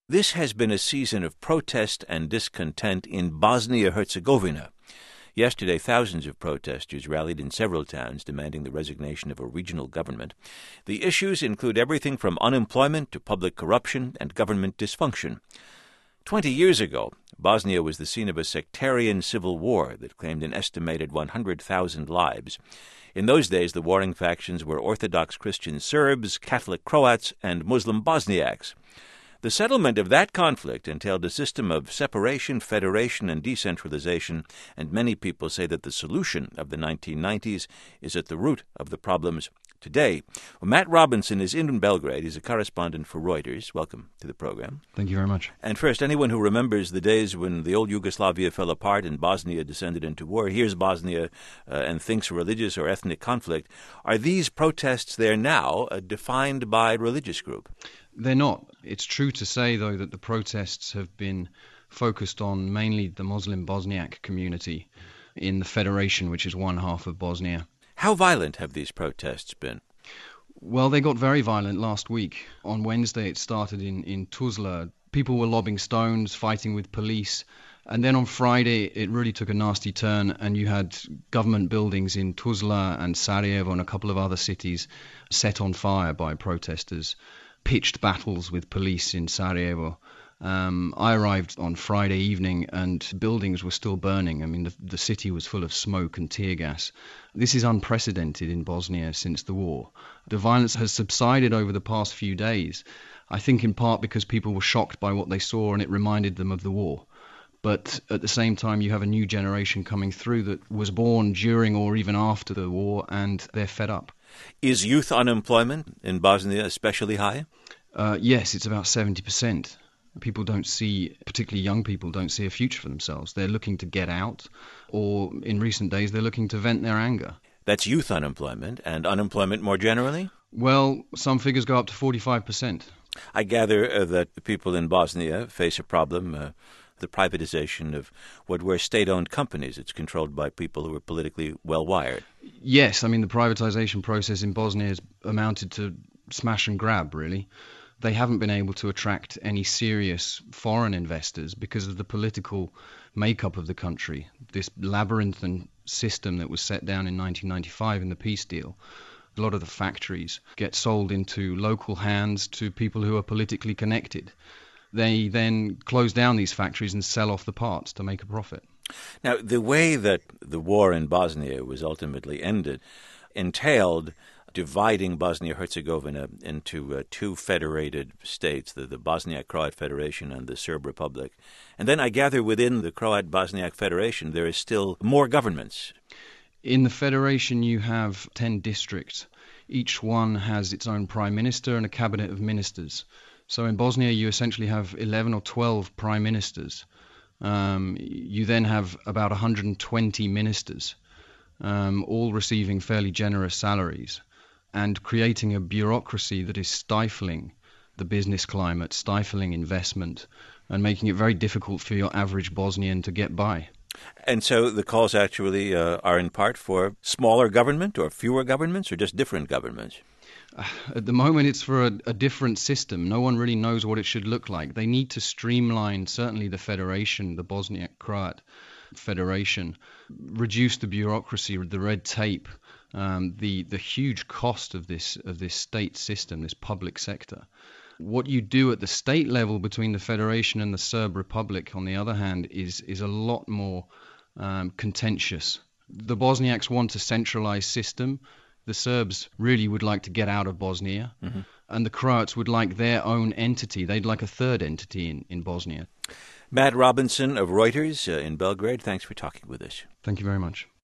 This has been a season of protest and discontent in Bosnia-Herzegovina. Yesterday, thousands of protesters rallied in several towns demanding the resignation of a regional government. The issues include everything from unemployment to public corruption and government dysfunction. 20 years ago, Bosnia was the scene of a sectarian civil war that claimed an estimated 100,000 lives. In those days, the warring factions were Orthodox Christian Serbs, Catholic Croats, and Muslim Bosniaks. The settlement of that conflict entailed a system of separation, federation, and decentralization, and many people say that the solution of the 1990s is at the root of the problems today. Well, Matt Robinson is in Belgrade. He's a correspondent for Reuters. Welcome to the program. Thank you very much. And first, anyone who remembers the days when the old Yugoslavia fell apart and Bosnia descended into war, hears Bosnia and thinks religious or ethnic conflict. Are these protests there now defined by religious group? They're not. It's true to say, though, that the protests have been focused on mainly the Muslim Bosniak community in the Federation, which is one half of Bosnia. How violent have these protests been? Well, they got very violent last week. On Wednesday, it started in Tuzla. People were lobbing stones, fighting with police. And then on Friday, it really took a nasty turn, and you had government buildings in Tuzla and Sarajevo and a couple of other cities set on fire by protesters. Pitched battles with police in Sarajevo. I arrived on Friday evening and buildings were still burning. I mean, the city was full of smoke and tear gas. This is unprecedented in Bosnia since the war. The violence has subsided over the past few days, I think in part because people were shocked by what they saw and it reminded them of the war. But at the same time, you have a new generation coming through that was born during or even after the war, and they're fed up. Is youth unemployment in Bosnia especially high? Yes, it's about 70%. People don't see, particularly young people, don't see a future for themselves. They're looking to get out, or in recent days, they're looking to vent their anger. That's youth unemployment, and unemployment more generally? Well, some figures go up to 45%. I gather that the people in Bosnia face a problem, the privatization of what were state-owned companies. It's controlled by people who are politically well-wired. Yes, I mean, the privatization process in Bosnia has amounted to smash and grab, really. They haven't been able to attract any serious foreign investors because of the political makeup of the country, this labyrinthine system that was set down in 1995 in the peace deal. A lot of the factories get sold into local hands to people who are politically connected. They then close down these factories and sell off the parts to make a profit. Now, the way that the war in Bosnia was ultimately ended entailed dividing Bosnia-Herzegovina into two federated states, the Bosniak-Croat Federation and the Serb Republic. And then I gather within the Croat-Bosniak Federation there is still more governments. In the federation you have 10 districts. Each one has its own prime minister and a cabinet of ministers. So in Bosnia you essentially have 11 or 12 prime ministers. You then have about 120 ministers, all receiving fairly generous salaries, and creating a bureaucracy that is stifling the business climate, stifling investment, and making it very difficult for your average Bosnian to get by. And so the calls actually are in part for smaller government or fewer governments or just different governments? At the moment it's for a different system. No one really knows what it should look like. They need to streamline certainly the federation, the Bosniak-Croat Federation, reduce the bureaucracy, the red tape, the huge cost of this state system, this public sector. What you do at the state level between the Federation and the Serb Republic, on the other hand, is a lot more contentious. The Bosniaks want a centralized system. The Serbs really would like to get out of Bosnia, and the Croats would like their own entity. They'd like a third entity in Bosnia. Matt Robinson of Reuters in Belgrade, thanks for talking with us. Thank you very much.